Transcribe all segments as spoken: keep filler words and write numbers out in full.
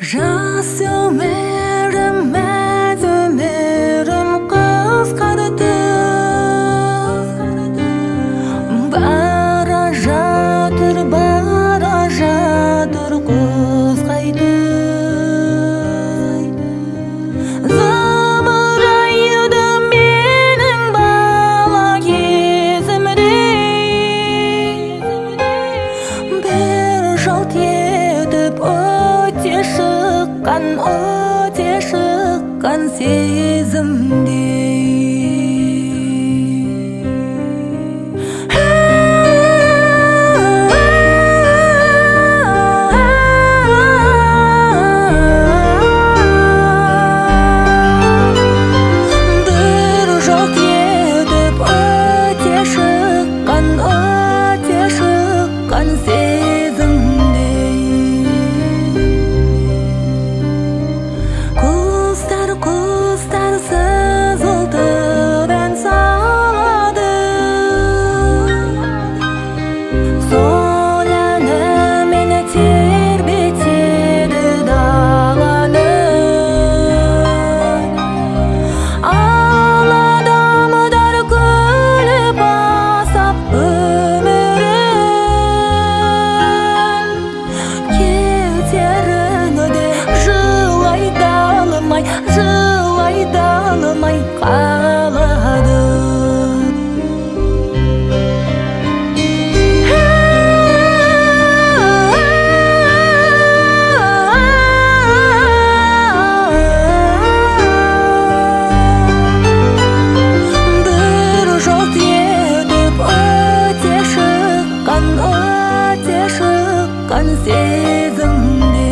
Жас өмірім, мәз өмірім қысқарды, бара жатыр, бара жатыр құз қайтып. Зымырайды менің бала кезімде, бір жалт етіп өте шыққан, өте шыққан сезімде. Жылай далмай қалады. Бір жалт етіп өте шыққан, өте шыққан сезімде.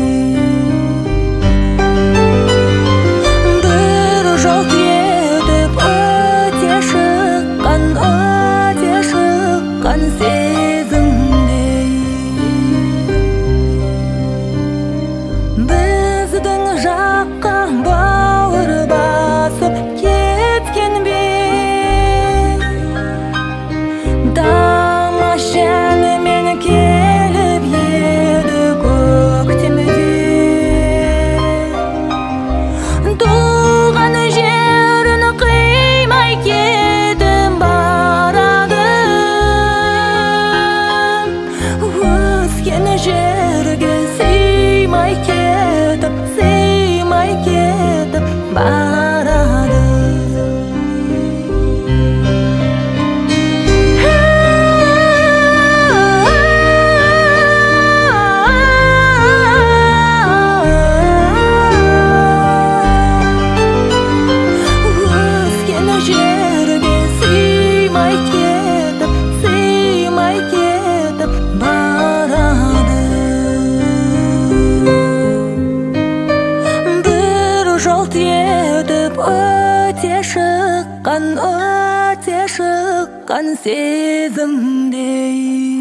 Біздің жаққа бауыр басып кеткен бе, дамаш жәнімен келіп еді көктемде. Туған жерін қимай кетіп барады, өскен жерге сыймай кетіп, сыймай кетіп барады. Өскен жерге сыймай кетіп, сыймай кетіп барады. Жалт етіп өте шыққан, өте шыққан сезімде.